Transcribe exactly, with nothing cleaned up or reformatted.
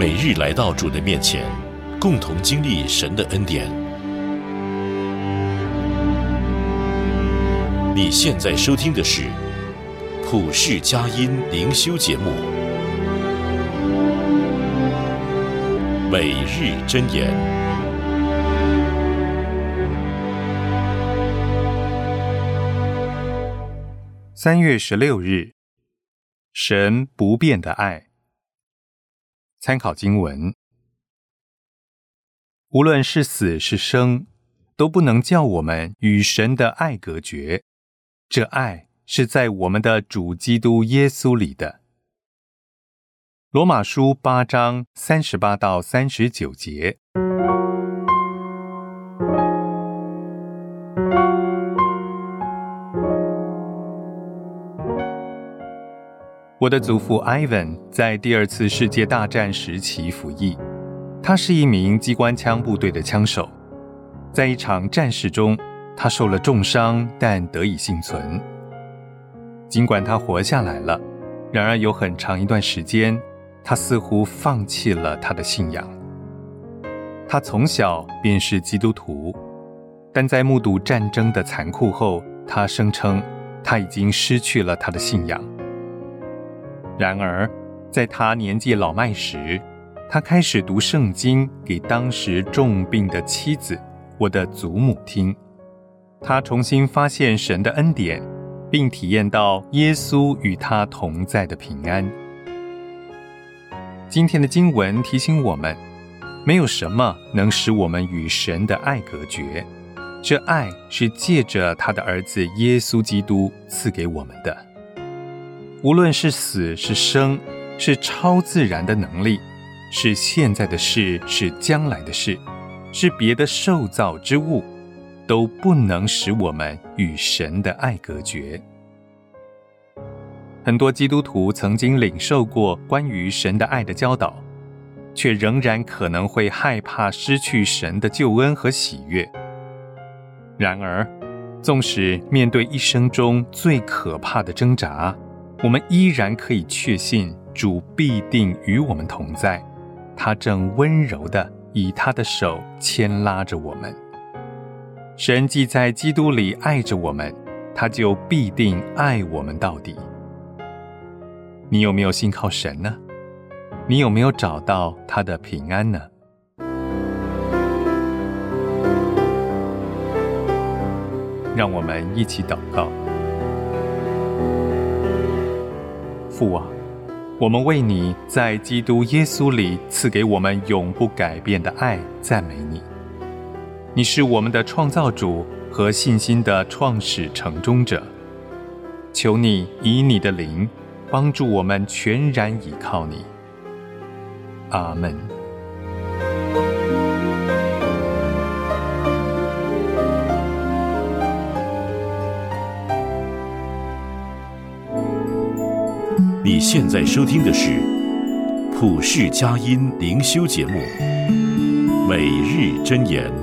每日来到主的面前，共同经历神的恩典。你现在收听的是普世佳音灵修节目，每日箴言。 三月十六日，神不变的爱。参考经文：无论是死是生，都不能叫我们与神的爱隔绝。这爱是在我们的主基督耶稣里的。罗马书八章三十八到三十九节。我的祖父 Ivan 在第二次世界大战时期服役，他是一名机关枪部队的枪手。在一场战事中，他受了重伤，但得以幸存。尽管他活下来了，然而有很长一段时间，他似乎放弃了他的信仰。他从小便是基督徒，但在目睹战争的残酷后，他声称他已经失去了他的信仰。然而，在他年纪老迈时，他开始读圣经给当时重病的妻子，我的祖母听。他重新发现神的恩典，并体验到耶稣与他同在的平安。今天的经文提醒我们，没有什么能使我们与神的爱隔绝，这爱是借着他的儿子耶稣基督赐给我们的。无论是死是生，是超自然的能力，是现在的事，是将来的事，是别的受造之物，都不能使我们与神的爱隔绝。很多基督徒曾经领受过关于神的爱的教导，却仍然可能会害怕失去神的救恩和喜悦。然而，纵使面对一生中最可怕的挣扎，我们依然可以确信主必定与我们同在，他正温柔地以他的手牵拉着我们。神既在基督里爱着我们，他就必定爱我们到底。你有没有信靠神呢？你有没有找到他的平安呢？让我们一起祷告。父啊，我们为你在基督耶稣里赐给我们永不改变的爱赞美你。你是我们的创造主和信心的创始成终者，求你以你的灵帮助我们全然倚靠你。阿们。 你现在收听的是普世佳音灵修节目，每日箴言。